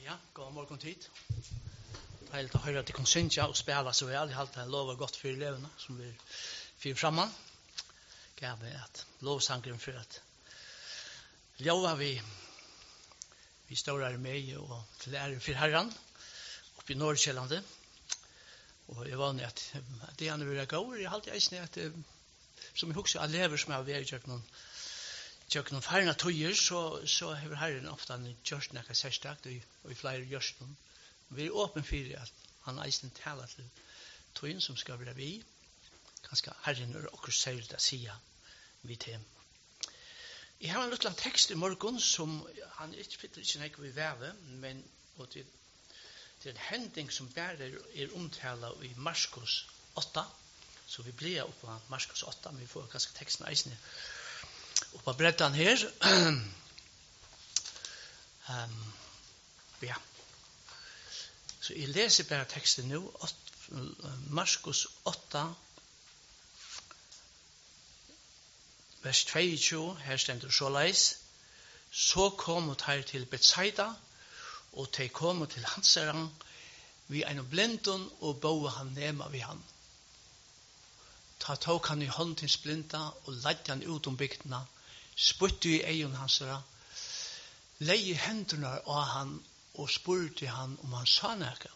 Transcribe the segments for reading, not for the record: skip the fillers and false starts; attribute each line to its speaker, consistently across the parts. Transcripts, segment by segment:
Speaker 1: Ja, god morgen tid. Det er helt å høre at de kan synge og spille så vel. Jeg har alltid lovet godt for elevene som vi fyrer fremme. Gav at lovsangeren for at lova vi står her med og til ære for Herren oppe i Norrkjellandet. Og jeg var nødt at det han vil gå. Jeg har alltid eisende at som jeg husker elever som har vært gjør noen færre tøyer, så har Herren ofte gjort noe særstakt og i flere gjørs noen. Vi er åpne for at han eisen taler til tøyen som skal være vi. Kanskje Herren er okkur særlig å si vi til. Jeg har en liten tekst i morgen som han ikke ikke vil være, men det er en hending som bare er omtalt i Marskos 8, så vi blir oppe på Marskos 8, men vi får kanskje teksten eisen og på brettan her. Ja. Så jeg leser bare teksten nå. Marskos 8, vers 22, her stender såleis. Så kom her til Betsaida, og de kom til Hansaran, vi en blindun, og boe han nema vi han. Ta tok han i hånd til splinta, og leidde han ut bygdena, spytte i egen hansara, leie hendene av han, og spurte han om han sa noe.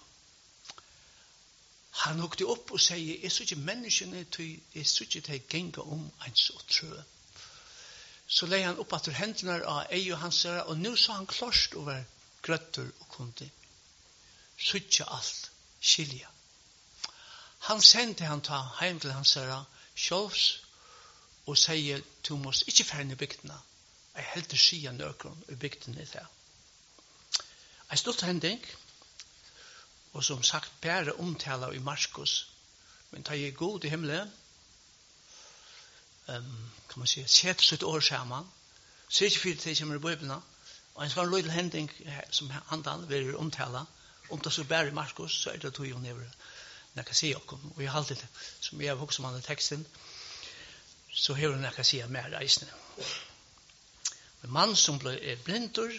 Speaker 1: Han hukte opp og sier, jeg så ikke menneskene, jeg så ikke de genga en så trø. Så leie han opp etter hendene av egen hansara, og nå så han klart over grøtter og kunde. Så ikke alt, skilja. Han sendte han ta heim til hansara, sjåls, og sier, du måst ikke færne i bygdene. Jeg heldur sier nøkron i bygdene til. Jeg stod hending, og som sagt, bare omtala i Marskos, men ta jeg god i himmelen, kan man si, sett sitt år sammen, ser ikke fyrir til som i Bibelen, og en sånn liten hending som han vil omtala, om det så bare i Marskos, så det tog jo never når jeg sier okkom, og jeg har alltid, som jeg har hukket om andre teksten, så har hun ikke sier mer reisende. En mann som er blindur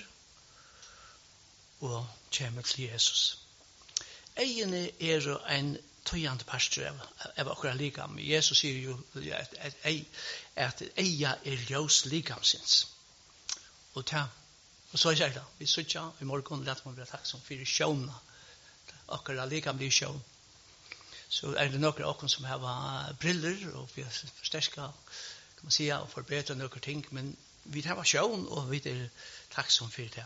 Speaker 1: og kommer til Jesus. Egene er en tøyende pastor av akkurat likam. Jesus sier jo at eia er ljøs likamsins. Og så er det. Vi sier i morgen lett man bli takksom for sjåna. Akkurat likam blir sjån. Så er det noen av oss som har briller, og vi har forsterket, kan man si, og forbedret noen ting, men vi har sjån, og vi er takksom for det.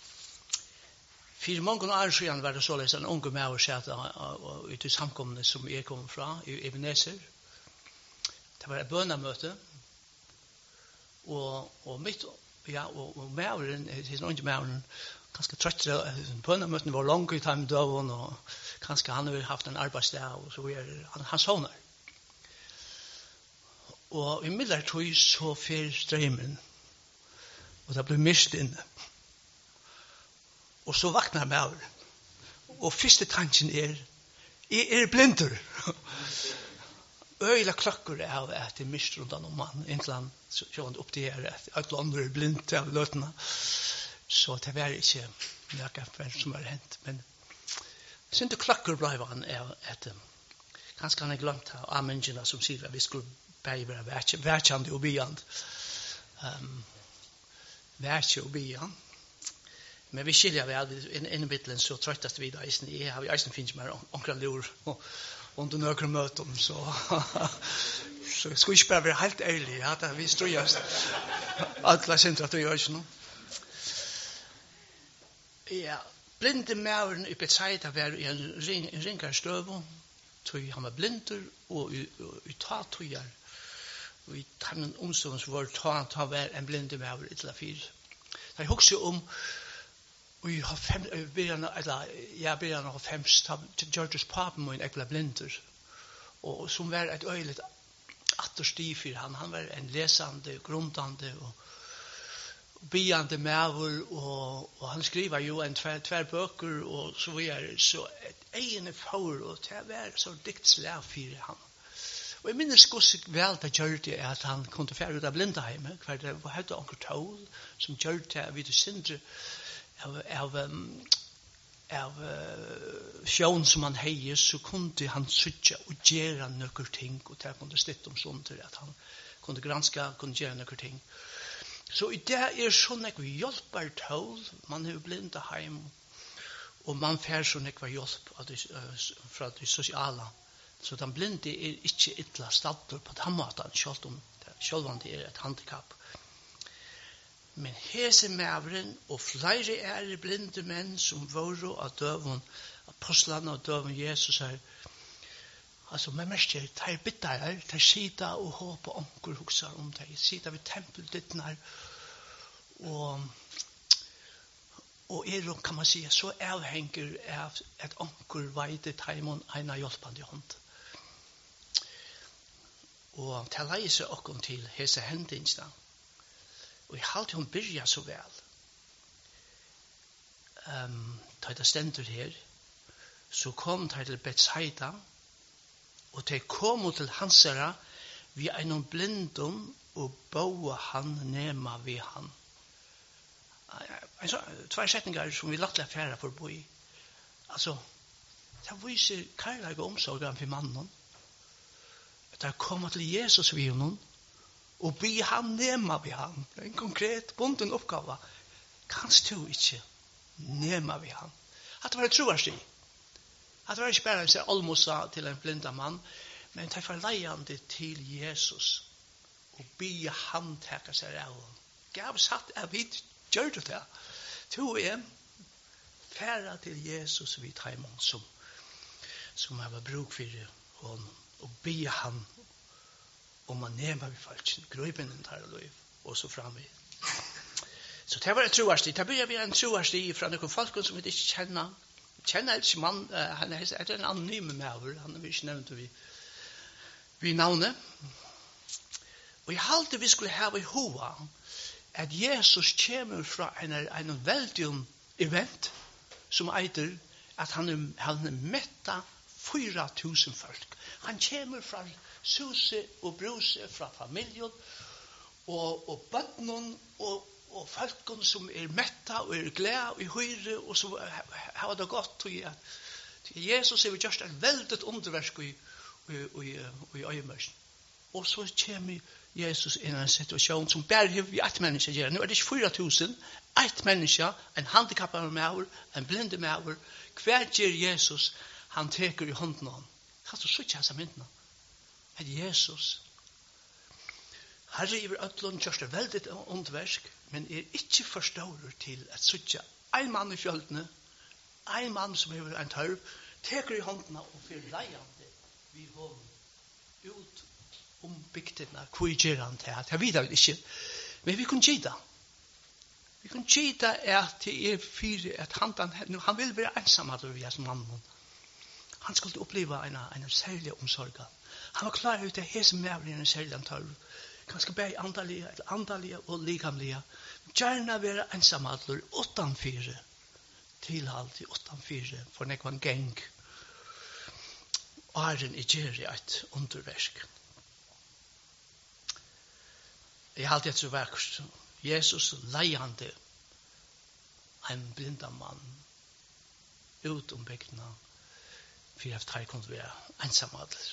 Speaker 1: For mange år siden var det således en unge med å sette ut i samkomne som jeg kom fra, i Ebenezer. Det var et bønnemøte, og mitt, ja, og mævren, den unge mævren, ganske trøttere, bønnemøtene var langt i timedøven, og kanskje han har haft en arbeidsdag, og så han sovner. Og i midlertid så fer strømmen, og det blir mist inne. Og så vaknar med og første tanken jeg er blinder. Øyla klokker av at det mister rundt om man, inntil han sjående opp til her, at alle andre er blind av løtene. Så det var ikke noe som var hendt, men synte klokker ble han at kanskje han glemt av amengene som sier at vi skulle bare være værkjende og byand. Værkje og byand. Men vi skiljer vel innen bittelen så trøttast vi da. Jeg har jo eisen finnes mer omkring lur under nøkron møten, så jeg skulle ikke bare være helt ærlig at vi strøyast alle sinter at vi gjør ikke noe. Ja, blinde mæveren i Betsaida var i en ringar støv, han var blinder, og i tatøyer, og i tannen omstående så var ta var en blinde mæver i til fyr. Jeg husker om og jeg har begynt å ha fems til Georges papen og jeg ble blinder, og som var et øyelig atterstiv for han var en lesende, grundande og byande mæver, og han skriver jo en tver bøker, og så videre, så et egene for, og det var så diktslag for han. Og jeg minnes ganske vel det gjør det at han kunne fære ut av blindeheimet, hver det var høyde onker tål, som gjør det at vi til sindre av av sjån som han heier, så kunde han sutja og gjøre nøkker ting, og det kunde stitt om sånn til at han kunde granska, kunde gjøre nøkker ting. Så i det sånn jeg hjelper tål, man er blinda heim, og man får sånn jeg hjelp fra de sosiale. Så den blinde ikke ytla stater på den måten, selv om det et handikapp. Men hese mævren og flere blinde menn som våre av døven, apostlene av døven Jesus her, altså med mester, de bittere, de sida og håper onker hokser om de, sida ved tempeldittene, og kan man si, så avhenger av et onker veide teimon ena hjelpende hånd. Og til leise okken til hese hendingsene, og jeg halte hun byrja så vel. Da det stender her, så kom de til Bethsaida, og de kom til hansara vi en blindum og boa han nema vi han. Tvær setningar som vi lagt til affæra for boi. Altså, det viser kærleik og omsorg for mannen. Det kom til Jesus vi honom, og be han nema vi han. Det en konkret, bunden oppgave. Kanst du ikke nema vi han? At det var et troversti. At det var ikke bare en almosa til en blinda mann, men det var leiande til Jesus, og be han teka seg av. Gav satt av vidt, gjør du det? To færa til Jesus vid heimon som har bruk for honom, og be han om man nema vi falsk, grøypen tar løyv, og så framme. Så det var et troversti. Det begynner vi en troversti fra noen folk som vi ikke kjenner. Kjenner ikke mann, han er en anonym maver, han er ikke nevnt vi navnet. Og jeg halte vi skulle ha i hoa at Jesus kommer fra en veldig event som eiter at han metta 4.000 folk. Han kommer fra suse og bruse, fra familien, og bøttene, og folken som metta og glede og i høyre, og så har det gått til at Jesus har gjort et veldig underversk i øyemørsen. Og så kommer Jesus inn i en situasjon som bare vi ett menneske gjør. Nå det ikke 4.000, ett menneske, en handikappet maver, en blinde maver. Hver gjør Jesus, han teker i hånden av ham. Kan du så ikke ha myndene? At Jesus, Herre i øtlån gjør det veldig underversk, men ikke forstår til at suttja en mann i fjöldene, en mann som har en tørv, teker i hånden og fyrir leiande vi hånd ut bygdene, hvor gjør han til at jeg vet det ikke, men vi kunne gita. Vi kunne gita at det fire, at han vil være ensam at vi er som mannen. Han skulle oppleve en særlig omsorg. Han var klar ut at hese med en særlig antall. Kanskje bare andalige og likamlige. Gjerne være ensamadler utanfyre. Tilhalt i utanfyre for nekvann gang. Åren i gjeri et underversk. Jeg har alltid så verkst. Jesus leiande en blinda mann ut bygdene for at de kunne være ensamadler.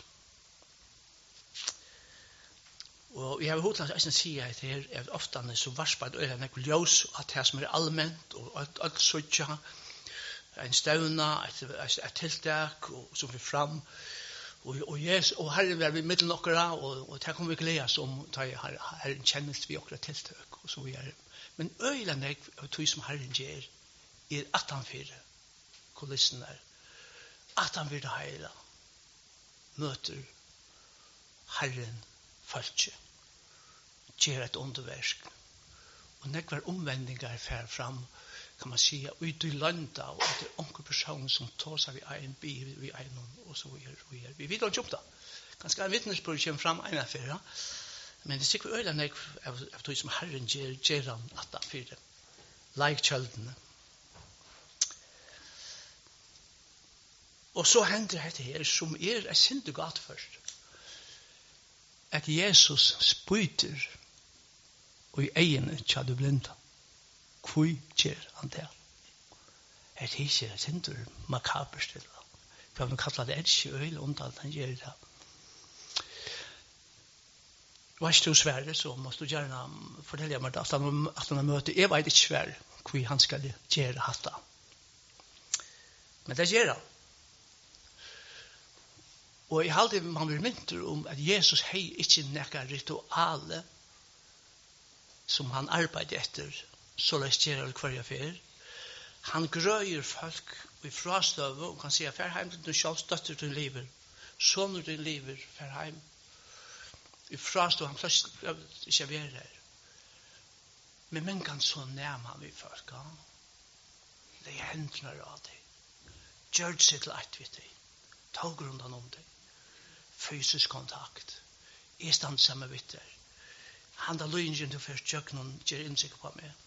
Speaker 1: Og jeg har hørt at jeg sier at det er ofte så varspat og en ekkel ljøs at det som er allment og alt søtja en støvna, et tiltak som vi fram og Herren er vi middel nokkara og det kommer vi gledes om Herren kjennes vi okkara tiltak og så videre. Men øyland av tog som Herren gjør at han fyrir kulissen at han vil heila møter Herren falske gjør et underversk og nekvar omvendinger fer fram kan man si ut i landa og det er onker person som tar seg vi en bi vi en og så videre vi vet ikke om det ganske en vittnesbyrd kommer fram en affære men det er sikkert øyla nek av tog som Herren gjør han at han fyrir like kjeldene og så hender dette her som er sindu gatt først at Jesus spyter og i egene tja du blinda. Hvor gjør han det? Det ikke sinter makabert til. Vi har kallat det edge øyel undan han gjør det. Varst du Sverige, så måste du gärna fortelle meg at han møter. Jeg vet ikke Sverige hvor han skal gjøre hatta. Men det gjør han. Og jeg halte man blir mynter om at Jesus hei ikke nekka rituale som han arbeider etter, så la gjør det hver fer. Han grøyer folk i frastøve og kan si at fer heim til du selv støtter din livet, sånner din livet, fer heim. I frastøve, han plass ikke være her. Men men kan så nærme han vi folk, ja. Det er hendene av det. Gjør det seg til et vidt det. Ta grunnen om det. Fysisk kontakt. Jeg stand sammen vidt der. Han da løgningen til først kjøkken gjør innsikker på meg.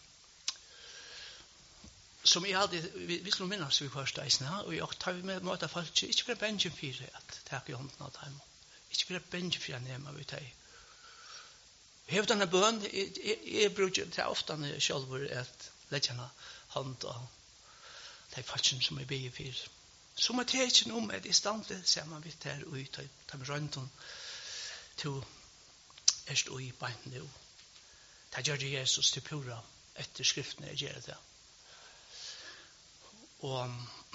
Speaker 1: Som jeg alltid, vi skulle minnes vi først eisene, og jeg tar vi med måte folk, ikke for benjen for at tak i hånden av dem. Ikke for benjen for at nema vi tar. Vi har denne bøn, jeg bruker det ofte når jeg selv at legge henne hånd og de falskene som jeg ber for. Så må jeg ikke noe med i stand sammen vidt her og ta med rønten til erst og i beint nå. Det gjør det Jesus til pura etter skriftene jeg gjør det. Og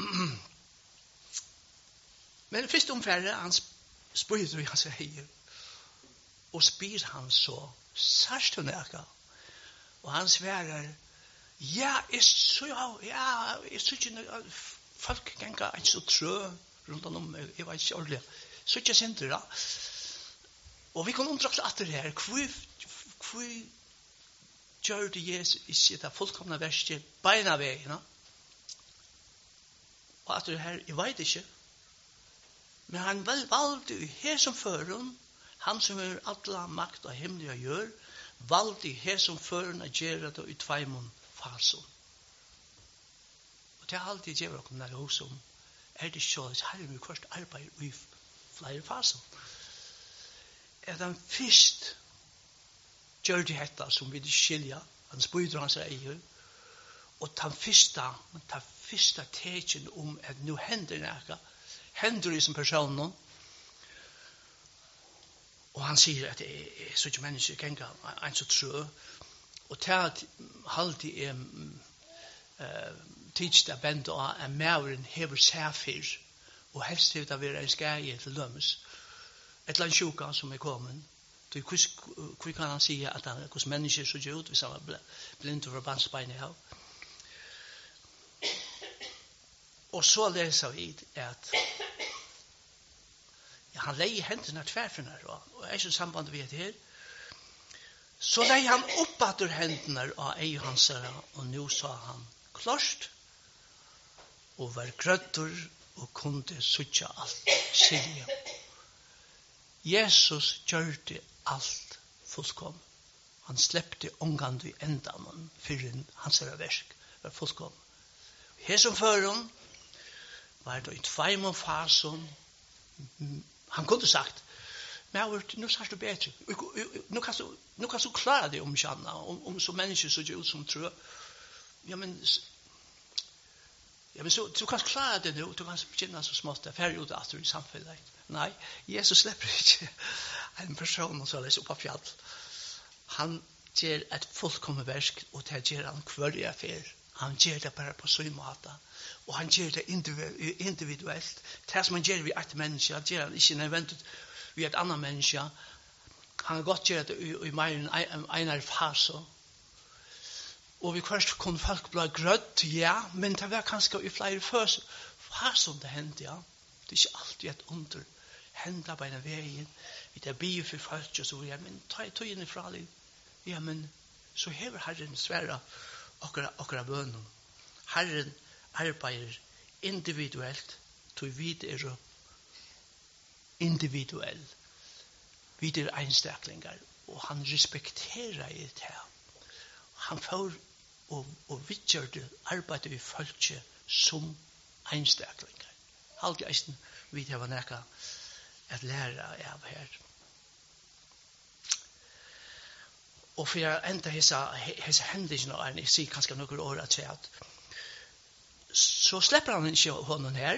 Speaker 1: men først omfærre han spyr han sier og spyr han så sørst hun eka og han sverer ja, jeg så ikke folk genga en så trø rundt om jeg vet ikke ordentlig så ikke senter da og vi kan undrakte at det her hvor gjør det Jesus ikke det fullkomne verste beina veien og at det her, jeg vet ikke. Men han valgte i her som føren, han som er alla makt og himmelig å gjøre, valgte i her som føren å gjøre det i tveimund fasen. Og det er alltid gjør dere når hos om, det så at her er vi først arbeid i flere fasen. Han først gjør det dette som vi skilja, han spyder hans eier, og ta fyrsta tekin at nu hender nækka, hender i som personen, og han sier at det er så ikke mennesker genga en så trø, og til at halvtid tids det bent av at mævren hever sæfyr, og helst hever det være en skæge til dømes, et eller annet sjuka som er kommet, hvor kan han si at hvordan mennesker så ikke ut hvis han var blind over bandsbeinet av. Og så leser vi at han leier hendene tverfene, og er ikke samband ved det her. Så leier han oppatter hendene av ei hans, og nå sa han klart, og var grøtter, og kunne suttje alt silje. Jesus gjør det alt fullkom. Han slepte omgående i endanen, for hans verk var fullkom. Her som føren, var det i tveimund fasen. Han kunne sagt, men nu sa du bedre. Nu kan du klare det om kjanna, om så mennesker så ut som tror. Ja, men så du kan klare det nu, du kan begynne så smått, færre ut at du i samfunnet. Nei, Jesus slipper ikke en person som leser opp av fjall. Han gjør et fullkommet verk, og det gjør han hver affær. Han gjør det bare på sånn måte. Og han gjør det individuelt. Det som han gjør ved et menneske, han gjør han ikke nødvendig ved et annet menneske. Han har godt gjør det i mer enn en fase. Og vi først kunne folk bli grøtt, ja, men det var kanskje i flere faser det hendte, ja. Det er ikke alltid et under hendte på en veien. Vi tar bier for folk, og så, ja, men ta inn i fra liv. Ja, men så hever Herren svære okra bønnen. Herren arbeider individuelt, til vi er individuell. Vi er einstaklingar, og han respekterer i det her. Han får og vidtgjør det arbeider vi folk som einstaklingar. Alltid eisen vi har nækka at lære av her. Og for jeg enda hese hendelsene, og jeg sier kanskje noen år at så släpper han inte honom här.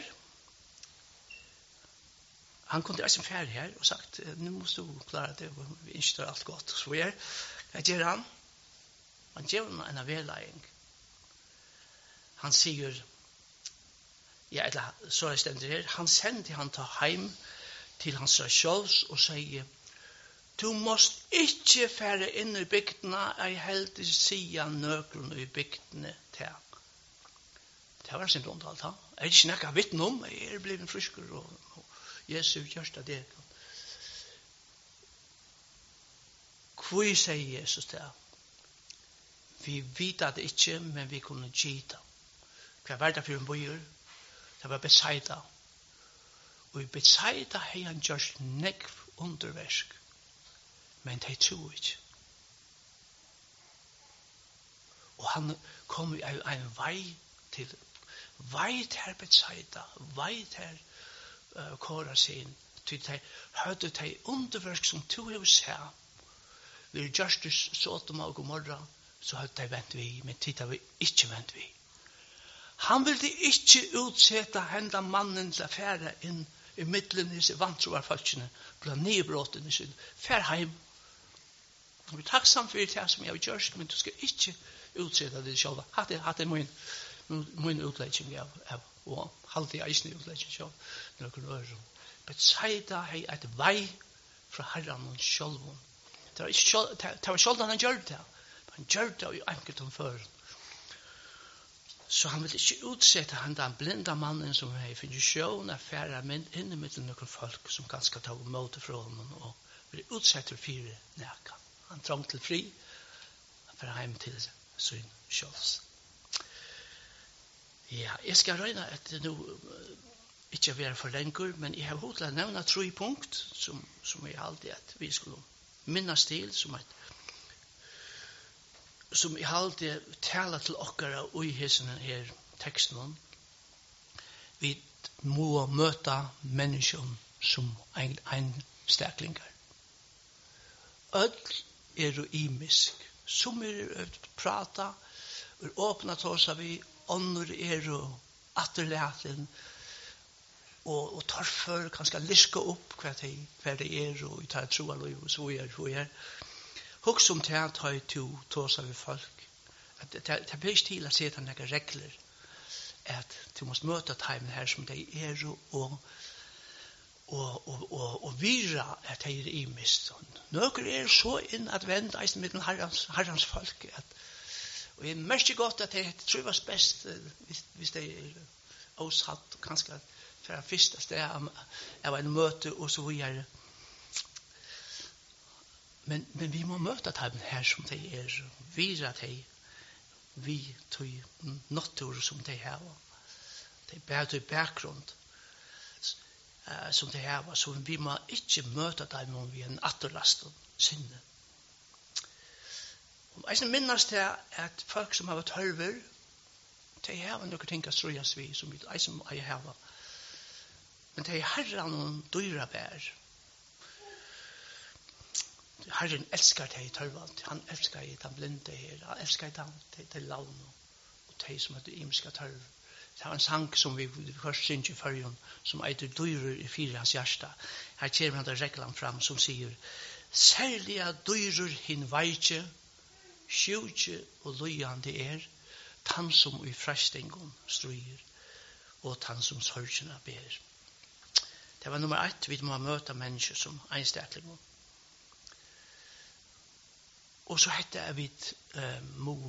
Speaker 1: Han kunde resten färdig här och sagt, nu måste du klara det, vi inte allt gott. Så jag ger han. Han ger honom en avläggning. Han säger, så är det ständigt här, han sände han ta hem till hans sjåls och säger, du måst ikke fære inn i bygdene, jeg helt sier nøkron i bygdene til. Det var sin rundt alt. Jeg er ikke snakket vittn om, jeg er blevet frisker, og Jesus gjørst av det. Hvor sier Jesus til? Vi vet det ikke, men vi kunne gita. Hva var det for en bøyer? Det var Betsaida. Og i Betsaida har han gjørst nekv underversk. Men de tror ikke. Og han kom i en vei til Betsaida, vei til Korasin, til de hørte de underverk som to har sett. Vi er Justus, Sodom og Gomorra, så hørte de vent vi, men tid har vi ikke vent vi. Han ville ikke utsette henda mannen til affære inn i middelen i seg vantroverfolkene, blant nybråten i sin færheim. Vi er takksom for det som jeg har gjort, men du skal ikke utsette det selv. Hatt er min utlegging og halte jeg eisen i utlegging selv. Betsaida hei et vei fra herren og sjølven. Det var sjølven han gjør det. Han gjør det i enkelt om før. Så han vil ikke utsette han den blinda mannen som har finnet sjøen av færre inn i midten noen folk som ganske tar imot fra honom og vil utsette fire næka. Han trang til fri for hjem til sin sjøls. Ja, jeg skal røyne at det nå ikke være for lenger, men jeg har hodet å nevne 3 punkt som jeg alltid at vi skulle minnes til som jeg alltid taler til okkara og i hessen her teksten. Vi må møte mennesker som en steklinger. Ødel er imisk. Som prata, åpna tåsa vi, ånder er atterlæten, og torfer kanskje liska opp hva det er, og vi tar tro av liv, og så er. Husk om det tar to tåsa vi folk. Det blir ikke til å se noen regler, at du måste møte timen her som de er, og vira at de er imist. Nøkker er så inn at vende eisen med herrens folk. Og jeg merker godt at jeg trives best hvis de er åsatt, kanskje fra første sted av en møte og så videre. Men vi må møte dem her som de er, vira de, vi tog natur som de har. De bærer i bakgrunn som de har, så vi må ikke møte dem om vi er en atterlast og sinne. Jeg minnes det at folk som har tørver, de har noen ting å strøyes vi, som jeg har. Men de har noen dyra bær. Herren elskar deg i tørvalt. Han elskar deg den blinde her. Han elskar deg til lavn og deg som heter imiska tørv. Det var en sang som vi først synger i førjen, som eiter dyrer i fire hans hjärsta. Her kommer han der reglan fram som sier, særlige dyrer hin veitje, sjutje og løyande er, tann som i frestingen stryger, og tann som sørgene ber. Det var nummer 1, vi må møte mennesker som einstaklinger. Og så hette jeg vidt må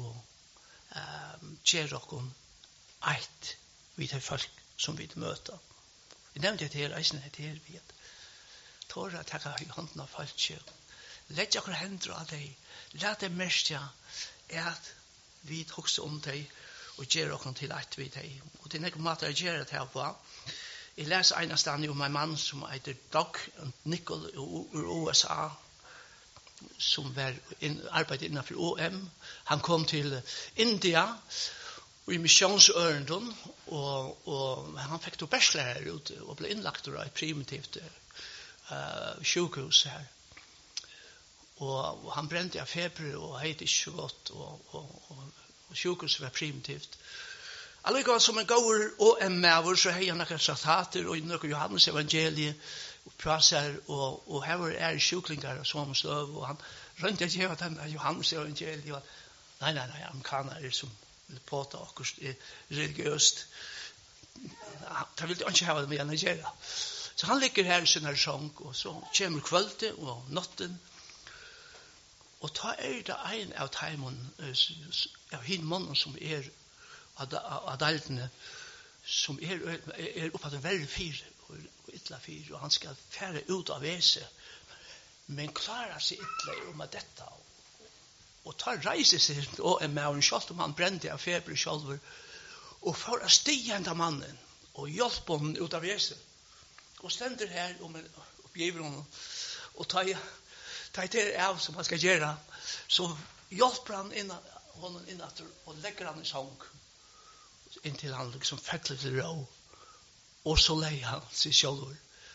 Speaker 1: gjøre dere eit vidt her folk som vi møter. Vi nevnte det her, eisen det her vidt. Tåra takka i hånden av folk. Lett dere hender av deg. Lett det mest at vi hokser om deg og gjør dere til eit vidt deg. Og det er noen måter jeg gjør det her på. Jeg leser en av stedet om en mann som heter Doug Nicol ur USA, som var arbeidet innenfor OM. Han kom til India og i missionsørenden, og han fikk tuberklærer ut og ble innlagt av et primitivt sjukhus her. Og han brente av feber og heit ikke så godt, og sjukhuset var primitivt. Allikevel som en gåur og en mæver, så har han akkurat traktater og innøkker Johannes evangeliet og praser, og her sjuklingar og sånn støv, og han rønte ikke hva den Johannes evangeliet, og nei, amerikaner som vil påta akkurat religiøst. Han vil ikke ha det med han å gjøre. Så han ligger her i sin sång, og så kommer kvöldet og natten, og ta det en av teimen, av hinmannen som av daltene, som oppe den verre fire, og ytla fire, og han skal fære ut av vese, men klarar seg ytla om dette, og tar reiser seg, og med en kjalt om han brente av feber i kjolver, og får å stige enda mannen, og hjelpe ham ut av vese, og stender her oppgiver honom, og tar det av som han skal gjøre, så hjelper han honom innatter, og legger han i sång, inntil han liksom fekkler til rå, og så leier han seg sjølver,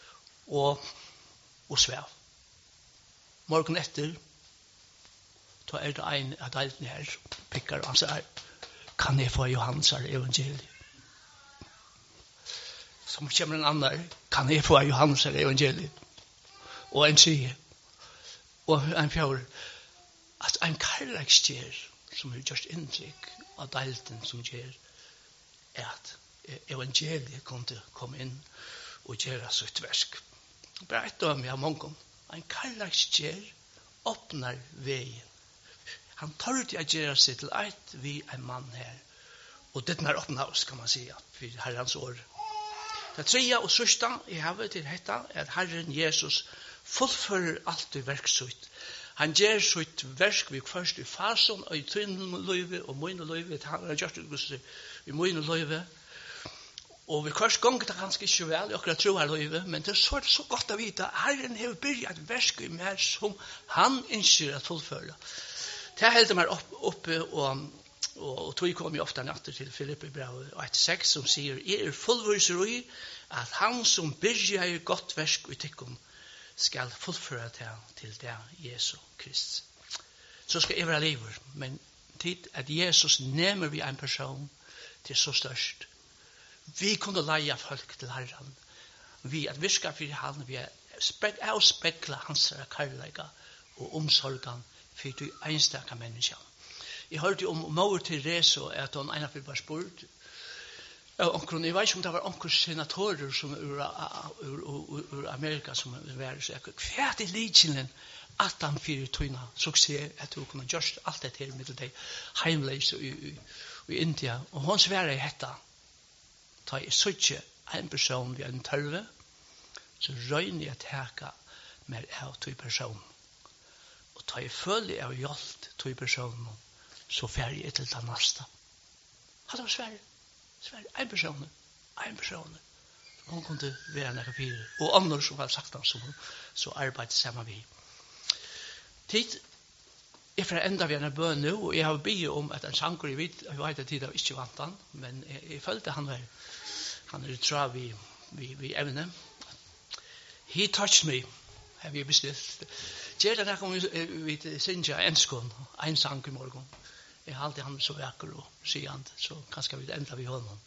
Speaker 1: og svev. Morgen etter, så det en av deltene her, pikker, og han sier, kan jeg få Johannes evangeliet? Som kommer en annen, kan jeg få Johannes evangeliet? Og en sier, og en fjord, at en karlekstjer, som har gjort inntrykk av delten som gjør, at evangeliet kunne komme inn og gjøre sitt versk. Bare et av meg av mange. En karlekstjer åpner veien. Han tar ut å gjøre seg til et vi en mann her. Og dette er åpnet oss, kan man si, for Herrens år. Det tredje og sørste jeg har til dette er at Herren Jesus fullfører alt i verksutt. Han gjør sitt verk vi først i fasen, og i tynne løyve, og mine løyve, han har gjort det i mine løyve. Og vi først ganger det ganske ikke vel, jeg akkurat tror her løyve, men det er så godt å vite at Herren har begynt et verk i meg som han ønsker å fullføre. Det helder meg oppe, og tog kom jo ofte natter til Filippe brev 1:6, som sier, jeg fullviser i at han som begynner i godt verk i tikkum, skal fullføre det til det Jesu Krist. Så skal jeg være livet, men tid at Jesus nemmer vi en person til så størst. Vi kunne leie folk til Herren. Vi at virka for han, vi avspekla hans kærleika og omsorgan for de enstaka mennesker. Jeg hørte om Mor Teresa, at hun ena var spurt, jeg vet ikke om det var onkel senatorer som ur Amerika som var så hva er lidkjelen at han fyrir tøyna suksess at hun kunne gjøre alt det her med de heimleis i India og hun svarer i hetta ta jeg søtje en person vi en tørve så røyner jeg teka med av tøy person og ta jeg følger av hjelp tøy person så fer jeg til den neste hadde var Sverige en person. Hun kunne være en av fire. Og andre som har sagt han, så arbeidet sammen vi. Tid, jeg får enda vi en bøn nå, og jeg har bedt om at en sanger, jeg vet at tid har ikke vant han, men jeg følte han tror vi evne. He touched me, har vi bestilt. Gjør det når vi synger en sang i morgen. Jeg har alltid han så vakker og sier han, så kanskje vi enda vi holder noen.